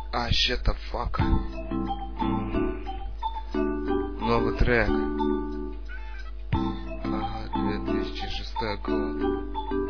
Shut the fuck. Новый трек. 2006 год.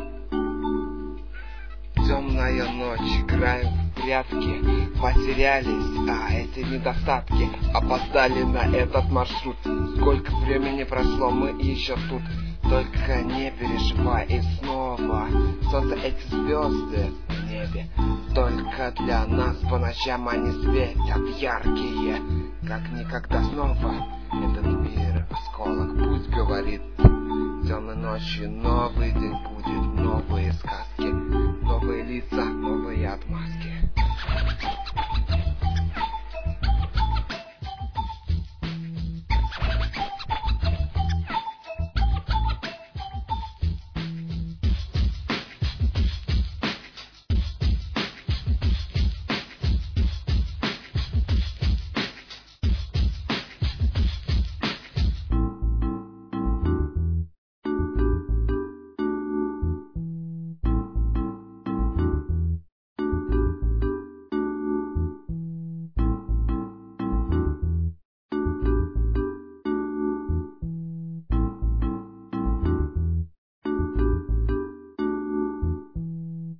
Темная ночь, играем в прятки. Потерялись, эти недостатки опоздали на этот маршрут. Сколько времени прошло, мы еще тут. Только не переживай, и снова солнце, эти звезды в небе. Только для нас по ночам они светят яркие, как никогда снова. Этот мир осколок, пусть говорит. Темной ночью новый день будет, новые сказки, новые лица, новые отмазки.